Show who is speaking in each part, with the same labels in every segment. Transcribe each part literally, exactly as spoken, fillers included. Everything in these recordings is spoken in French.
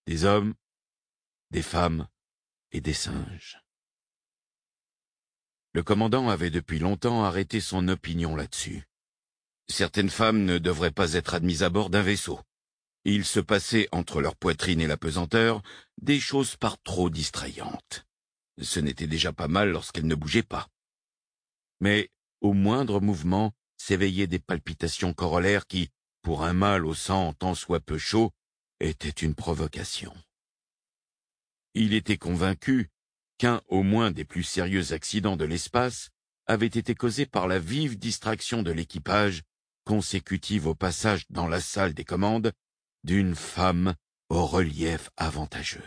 Speaker 1: Des hommes, des femmes et des singes. Le commandant avait depuis longtemps arrêté son opinion là-dessus. Certaines femmes ne devraient pas être admises à bord d'un vaisseau. Il se passait entre leur poitrine et la pesanteur des choses par trop distrayantes. Ce n'était déjà pas mal lorsqu'elles ne bougeaient pas. Mais au moindre mouvement s'éveillaient des palpitations corollaires qui, pour un mâle au sang tant soit peu chaud, étaient une provocation. Il était convaincu qu'un au moins des plus sérieux accidents de l'espace avait été causé par la vive distraction de l'équipage, consécutive au passage dans la salle des commandes d'une femme au relief avantageux.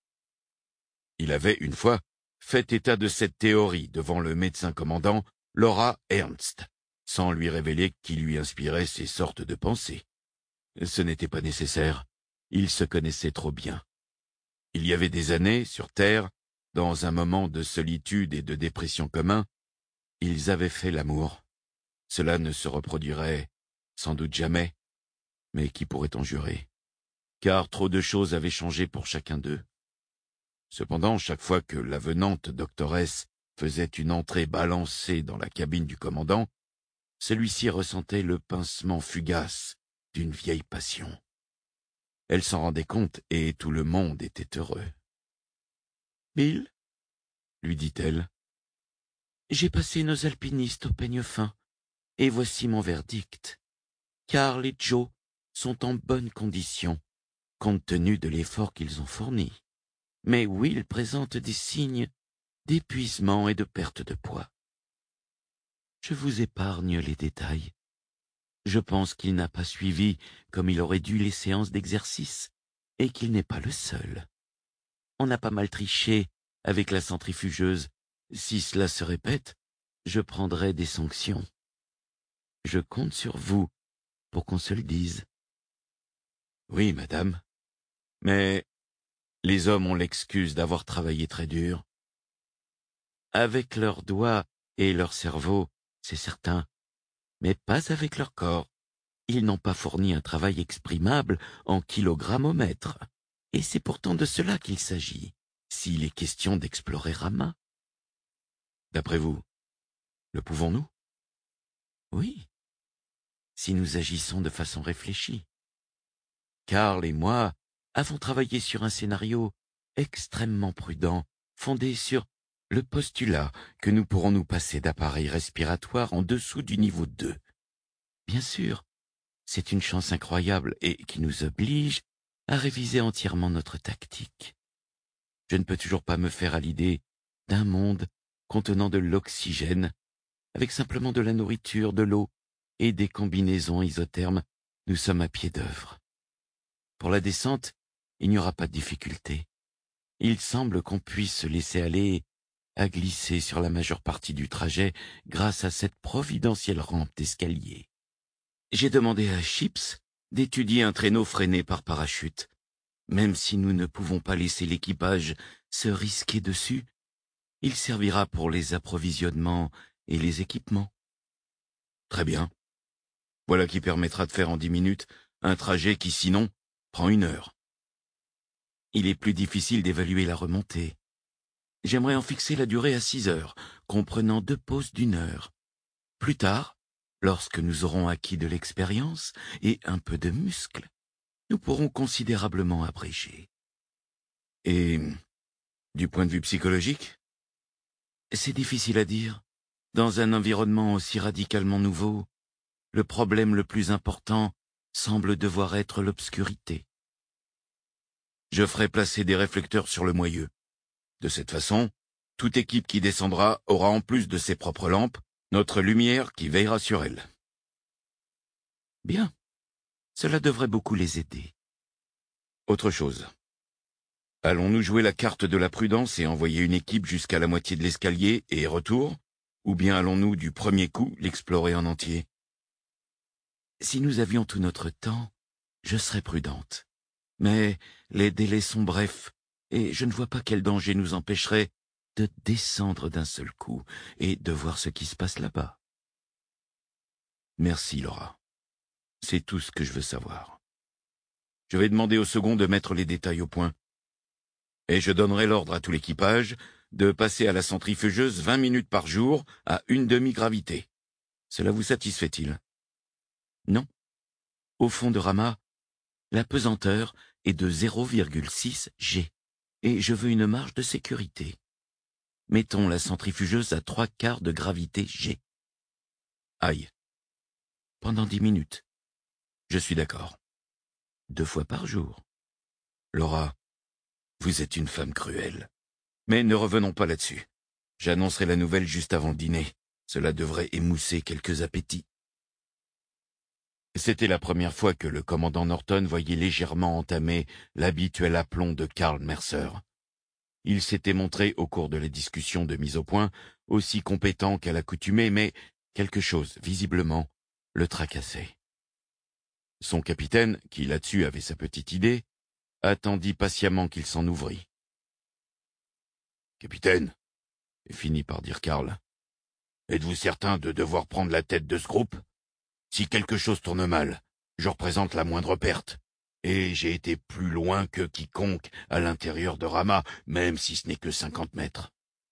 Speaker 1: Il avait une fois fait état de cette théorie devant le médecin commandant Laura Ernst, sans lui révéler qui lui inspirait ces sortes de pensées. Ce n'était pas nécessaire, ils se connaissaient trop bien. Il y avait des années, sur Terre, dans un moment de solitude et de dépression commun, ils avaient fait l'amour. Cela ne se reproduirait sans doute jamais, mais qui pourrait en jurer? Car trop de choses avaient changé pour chacun d'eux. Cependant, chaque fois que l'avenante doctoresse faisait une entrée balancée dans la cabine du commandant, celui-ci ressentait le pincement fugace d'une vieille passion. Elle s'en rendait compte et tout le monde était heureux. « Bill, » lui dit-elle, « j'ai passé nos alpinistes au peigne fin, et voici mon verdict. Carl et Joe sont en bonne condition, compte tenu de l'effort qu'ils ont fourni. Mais Will présente des signes d'épuisement et de perte de poids. Je vous épargne les détails. Je pense qu'il n'a pas suivi comme il aurait dû les séances d'exercice, et qu'il n'est pas le seul. On a pas mal triché avec la centrifugeuse. Si cela se répète, je prendrai des sanctions. Je compte sur vous pour qu'on se le dise. » « Oui, madame. Mais les hommes ont l'excuse d'avoir travaillé très dur. Avec leurs doigts et leur cerveau, c'est certain, mais pas avec leur corps. Ils n'ont pas fourni un travail exprimable en kilogrammomètre. Et c'est pourtant de cela qu'il s'agit, s'il est question d'explorer Rama. D'après vous, le pouvons-nous? Oui, si nous agissons de façon réfléchie. Carl et moi avons travaillé sur un scénario extrêmement prudent, fondé sur le postulat que nous pourrons nous passer d'appareils respiratoires en dessous du niveau deux. Bien sûr, c'est une chance incroyable et qui nous oblige à réviser entièrement notre tactique. Je ne peux toujours pas me faire à l'idée d'un monde contenant de l'oxygène, avec simplement de la nourriture, de l'eau et des combinaisons isothermes. Nous sommes à pied d'œuvre. Pour la descente, il n'y aura pas de difficulté. Il semble qu'on puisse se laisser aller à glisser sur la majeure partie du trajet grâce à cette providentielle rampe d'escalier. J'ai demandé à Chips d'étudier un traîneau freiné par parachute. Même si nous ne pouvons pas laisser l'équipage se risquer dessus, il servira pour les approvisionnements et les équipements. Très bien. Voilà qui permettra de faire en dix minutes un trajet qui, sinon, prend une heure. Il est plus difficile d'évaluer la remontée. J'aimerais en fixer la durée à six heures, comprenant deux pauses d'une heure. Plus tard, lorsque nous aurons acquis de l'expérience et un peu de muscle, nous pourrons considérablement abréger. Et du point de vue psychologique? C'est difficile à dire. Dans un environnement aussi radicalement nouveau, le problème le plus important semble devoir être l'obscurité. Je ferai placer des réflecteurs sur le moyeu. De cette façon, toute équipe qui descendra aura en plus de ses propres lampes, notre lumière qui veillera sur elle. Bien, cela devrait beaucoup les aider. Autre chose. Allons-nous jouer la carte de la prudence et envoyer une équipe jusqu'à la moitié de l'escalier et retour, ou bien allons-nous du premier coup l'explorer en entier? Si nous avions tout notre temps, je serais prudente. Mais les délais sont brefs, et je ne vois pas quel danger nous empêcherait de descendre d'un seul coup et de voir ce qui se passe là-bas. Merci, Laura. C'est tout ce que je veux savoir. Je vais demander au second de mettre les détails au point. Et je donnerai l'ordre à tout l'équipage de passer à la centrifugeuse vingt minutes par jour à une demi-gravité. Cela vous satisfait-il? Non. Au fond de Rama, la pesanteur est de zéro virgule six G, et je veux une marge de sécurité. Mettons la centrifugeuse à trois quarts de gravité G. Aïe. Pendant dix minutes. Je suis d'accord. Deux fois par jour. Laura, vous êtes une femme cruelle. Mais ne revenons pas là-dessus. J'annoncerai la nouvelle juste avant le dîner. Cela devrait émousser quelques appétits. C'était la première fois que le commandant Norton voyait légèrement entamer l'habituel aplomb de Karl Mercer. Il s'était montré au cours de la discussion de mise au point aussi compétent qu'à l'accoutumée, mais quelque chose, visiblement, le tracassait. Son capitaine, qui là-dessus avait sa petite idée, attendit patiemment qu'il s'en ouvrît. « Capitaine, » finit par dire Karl, « êtes-vous certain de devoir prendre la tête de ce groupe ? Si quelque chose tourne mal, je représente la moindre perte, et j'ai été plus loin que quiconque à l'intérieur de Rama, même si ce n'est que cinquante mètres. »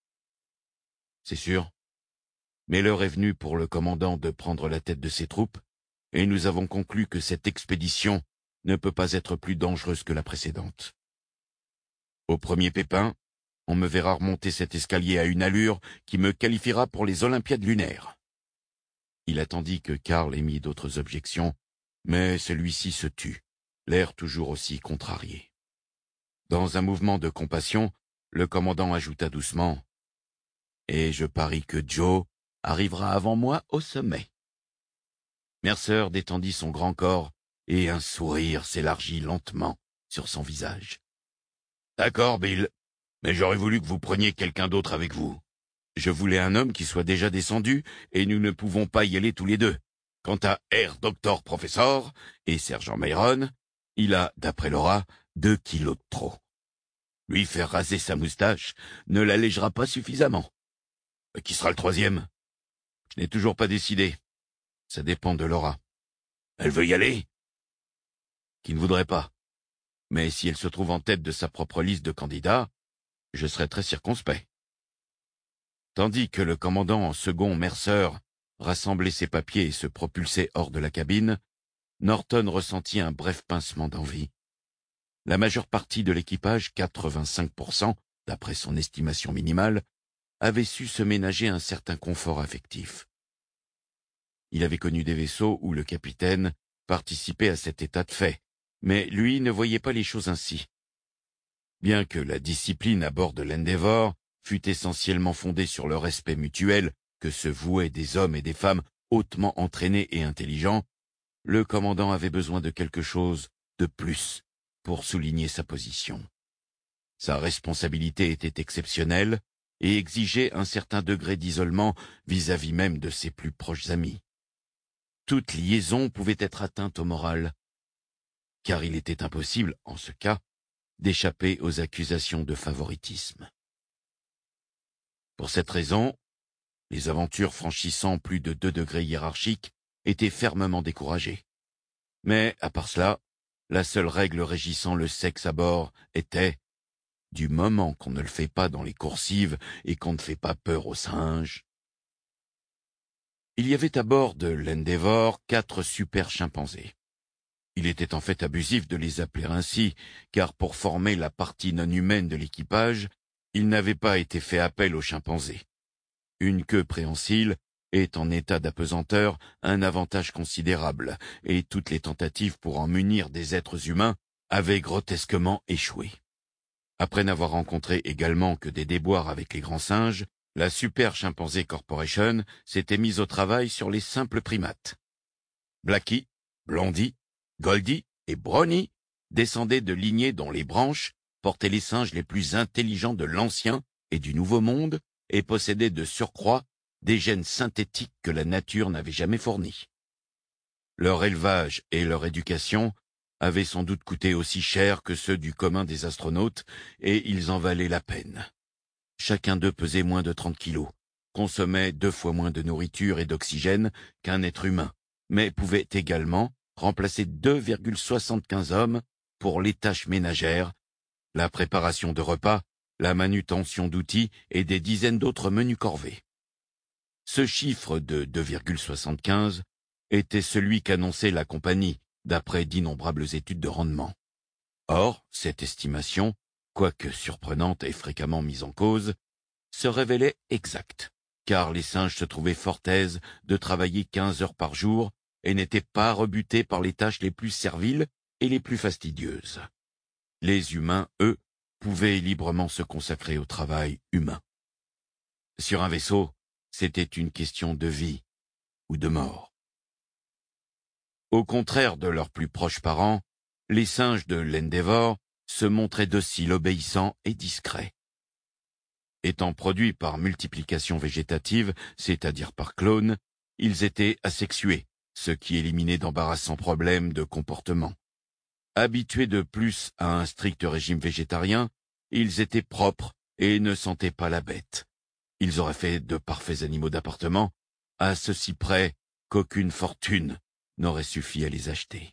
Speaker 1: C'est sûr. Mais l'heure est venue pour le commandant de prendre la tête de ses troupes, et nous avons conclu que cette expédition ne peut pas être plus dangereuse que la précédente. Au premier pépin, on me verra remonter cet escalier à une allure qui me qualifiera pour les Olympiades lunaires. Il attendit que Karl émît d'autres objections, mais celui-ci se tut, l'air toujours aussi contrarié. Dans un mouvement de compassion, le commandant ajouta doucement « Et je parie que Joe arrivera avant moi au sommet. » Mercer détendit son grand corps et un sourire s'élargit lentement sur son visage. « D'accord, Bill, mais j'aurais voulu que vous preniez quelqu'un d'autre avec vous. Je voulais un homme qui soit déjà descendu, et nous ne pouvons pas y aller tous les deux. Quant à Air Doctor Professor et Sergent Myron, il a, d'après Laura, deux kilos de trop. Lui faire raser sa moustache ne l'allégera pas suffisamment. Qui sera le troisième? Je n'ai toujours pas décidé. Ça dépend de Laura. Elle veut y aller? Qui ne voudrait pas. Mais si elle se trouve en tête de sa propre liste de candidats, je serai très circonspect. Tandis que le commandant en second Mercer rassemblait ses papiers et se propulsait hors de la cabine, Norton ressentit un bref pincement d'envie. La majeure partie de l'équipage, quatre-vingt-cinq pour cent, d'après son estimation minimale, avait su se ménager un certain confort affectif. Il avait connu des vaisseaux où le capitaine participait à cet état de fait, mais lui ne voyait pas les choses ainsi. Bien que la discipline à bord de l'Endeavour fût essentiellement fondée sur le respect mutuel que se vouaient des hommes et des femmes hautement entraînés et intelligents, le commandant avait besoin de quelque chose de plus pour souligner sa position. Sa responsabilité était exceptionnelle et exigeait un certain degré d'isolement vis-à-vis même de ses plus proches amis. Toute liaison pouvait être atteinte au moral, car il était impossible, en ce cas, d'échapper aux accusations de favoritisme. Pour cette raison, les aventures franchissant plus de deux degrés hiérarchiques étaient fermement découragées. Mais, à part cela, la seule règle régissant le sexe à bord était « du moment qu'on ne le fait pas dans les coursives et qu'on ne fait pas peur aux singes ». Il y avait à bord de l'Endeavour quatre super chimpanzés. Il était en fait abusif de les appeler ainsi, car pour former la partie non humaine de l'équipage, il n'avait pas été fait appel aux chimpanzés. Une queue préhensile est en état d'apesanteur un avantage considérable, et toutes les tentatives pour en munir des êtres humains avaient grotesquement échoué. Après n'avoir rencontré également que des déboires avec les grands singes, la Super Chimpanzee Corporation s'était mise au travail sur les simples primates. Blackie, Blondie, Goldie et Brownie descendaient de lignées dont les branches portaient les singes les plus intelligents de l'Ancien et du Nouveau Monde et possédaient de surcroît des gènes synthétiques que la nature n'avait jamais fournis. Leur élevage et leur éducation avaient sans doute coûté aussi cher que ceux du commun des astronautes, et ils en valaient la peine. Chacun d'eux pesait moins de trente kilos, consommait deux fois moins de nourriture et d'oxygène qu'un être humain, mais pouvait également remplacer deux virgule soixante-quinze hommes pour les tâches ménagères, la préparation de repas, la manutention d'outils et des dizaines d'autres menus corvées. Ce chiffre de deux virgule soixante-quinze était celui qu'annonçait la compagnie, d'après d'innombrables études de rendement. Or, cette estimation, quoique surprenante et fréquemment mise en cause, se révélait exacte, car les singes se trouvaient fort aises de travailler quinze heures par jour et n'étaient pas rebutés par les tâches les plus serviles et les plus fastidieuses. Les humains, eux, pouvaient librement se consacrer au travail humain. Sur un vaisseau, c'était une question de vie ou de mort. Au contraire de leurs plus proches parents, les singes de l'Endeavour se montraient dociles, obéissants et discrets. Étant produits par multiplication végétative, c'est-à-dire par clones, ils étaient asexués, ce qui éliminait d'embarrassants problèmes de comportement. Habitués de plus à un strict régime végétarien, ils étaient propres et ne sentaient pas la bête. Ils auraient fait de parfaits animaux d'appartement, à ceci près qu'aucune fortune n'aurait suffi à les acheter.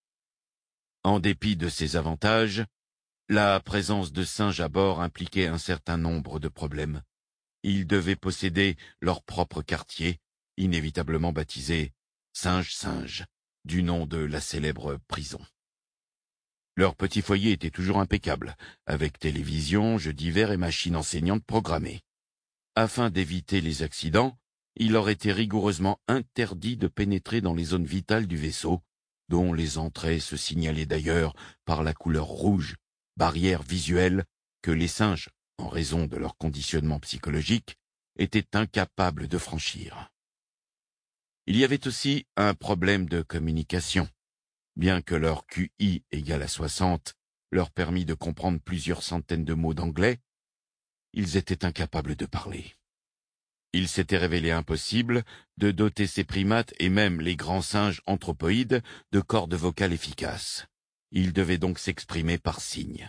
Speaker 1: En dépit de ces avantages, la présence de singes à bord impliquait un certain nombre de problèmes. Ils devaient posséder leur propre quartier, inévitablement baptisé Singe-Singe, du nom de la célèbre prison. Leur petit foyer était toujours impeccable, avec télévision, jeux divers et machines enseignantes programmées. Afin d'éviter les accidents, il leur était rigoureusement interdit de pénétrer dans les zones vitales du vaisseau, dont les entrées se signalaient d'ailleurs par la couleur rouge, barrière visuelle que les singes, en raison de leur conditionnement psychologique, étaient incapables de franchir. Il y avait aussi un problème de communication. Bien que leur Q I égal à soixante leur permit de comprendre plusieurs centaines de mots d'anglais, ils étaient incapables de parler. Il s'était révélé impossible de doter ces primates et même les grands singes anthropoïdes de cordes vocales efficaces. Ils devaient donc s'exprimer par signes.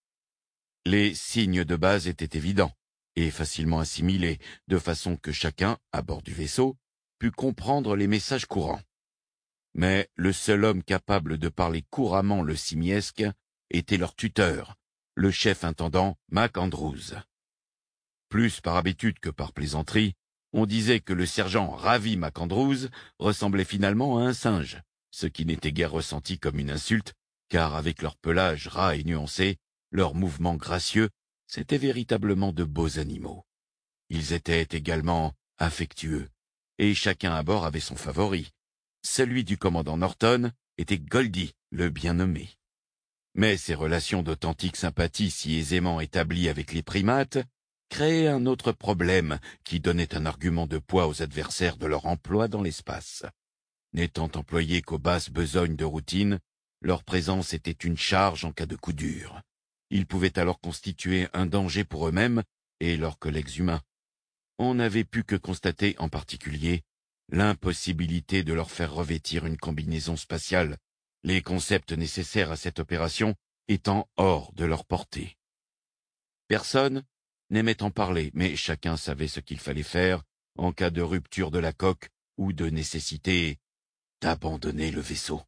Speaker 1: Les signes de base étaient évidents et facilement assimilés, de façon que chacun, à bord du vaisseau, put comprendre les messages courants. Mais le seul homme capable de parler couramment le simiesque était leur tuteur, le chef intendant Mac Andrews. Plus par habitude que par plaisanterie, on disait que le sergent Ravi McAndrews ressemblait finalement à un singe, ce qui n'était guère ressenti comme une insulte, car avec leur pelage ras et nuancé, leurs mouvements gracieux, c'étaient véritablement de beaux animaux. Ils étaient également affectueux, et chacun à bord avait son favori. Celui du commandant Norton était Goldie, le bien nommé. Mais ces relations d'authentique sympathie si aisément établies avec les primates créaient un autre problème qui donnait un argument de poids aux adversaires de leur emploi dans l'espace. N'étant employés qu'aux basses besognes de routine, leur présence était une charge en cas de coup dur. Ils pouvaient alors constituer un danger pour eux-mêmes et leurs collègues humains. On n'avait pu que constater en particulier l'impossibilité de leur faire revêtir une combinaison spatiale, les concepts nécessaires à cette opération étant hors de leur portée. Personne n'aimait en parler, mais chacun savait ce qu'il fallait faire en cas de rupture de la coque ou de nécessité d'abandonner le vaisseau.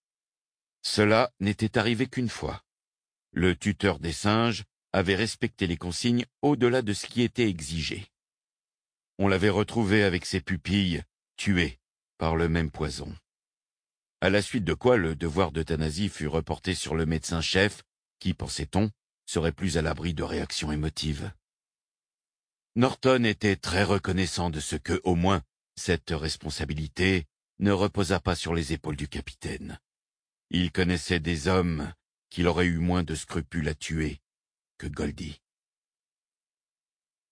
Speaker 1: Cela n'était arrivé qu'une fois. Le tuteur des singes avait respecté les consignes au-delà de ce qui était exigé. On l'avait retrouvé avec ses pupilles, tuées par le même poison. À la suite de quoi le devoir d'euthanasie fut reporté sur le médecin-chef, qui, pensait-on, serait plus à l'abri de réactions émotives. Norton était très reconnaissant de ce que, au moins, cette responsabilité ne reposa pas sur les épaules du capitaine. Il connaissait des hommes qu'il aurait eu moins de scrupules à tuer que Goldie.